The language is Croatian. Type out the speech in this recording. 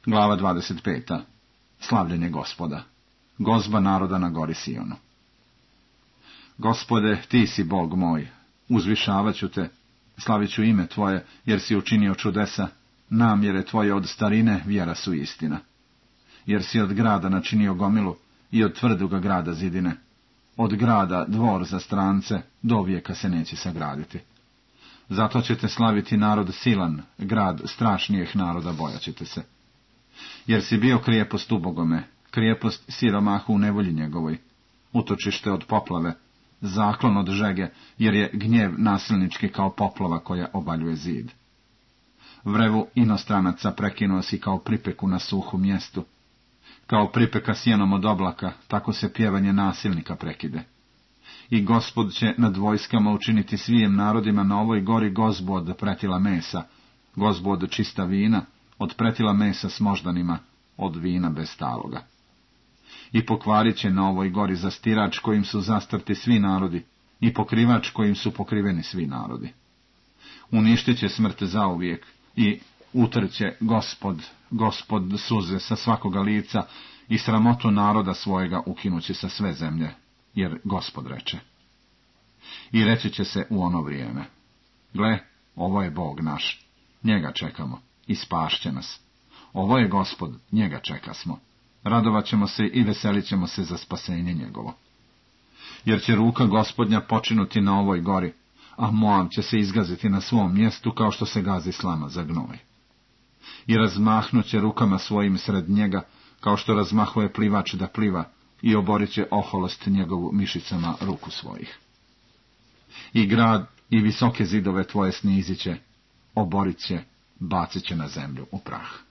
Glava 25. Slavljenje Gospoda. Gozba naroda na gori Sionu. Gospode, ti si Bog moj, uzvišavat ću te, slavit ću ime tvoje, jer si učinio čudesa, namjere tvoje od starine, vjera su istina. Jer si od grada načinio gomilu i od tvrdoga grada zidine, od grada dvor za strance, do vijeka se neće sagraditi. Zato ćete slaviti narod silan, grad strašnijih naroda bojat ćete se. Jer si bio krijepost ubogome, krijepost siromahu u nevolji njegovoj, utočište od poplave, zaklon od žege, jer je gnjev nasilnički kao poplava koja obaljuje zid. Vrevu inostranaca prekinuo si kao pripeku na suhu mjestu. Kao pripeka sjenom od oblaka, tako se pjevanje nasilnika prekide. I Gospod će nad vojskama učiniti svijem narodima na ovoj gori gozbu od pretila mesa, gozbu od čista vina, od pretila mesa s moždanima, od vina bez staloga. I pokvarit će na ovoj gori zastirač kojim su zastrti svi narodi, i pokrivač kojim su pokriveni svi narodi. Uništit će smrt zauvijek, i utrće Gospod suze sa svakoga lica, i sramotu naroda svojega ukinuće sa sve zemlje, jer Gospod reče. I reći će se u ono vrijeme: gle, ovo je Bog naš, njega čekamo, i spašće nas. Ovo je Gospod, njega čekasmo. Radovat ćemo se i veselit ćemo se za spasenje njegovo. Jer će ruka Gospodnja počinuti na ovoj gori, a Moab će se izgaziti na svom mjestu kao što se gazi slama za gnoj. I razmahnuće rukama svojim sred njega, kao što razmahuje plivač da pliva, i oborit će oholost njegovu mišicama ruku svojih. I grad i visoke zidove tvoje sniziće, oborit će, bacit će na zemlju u prah.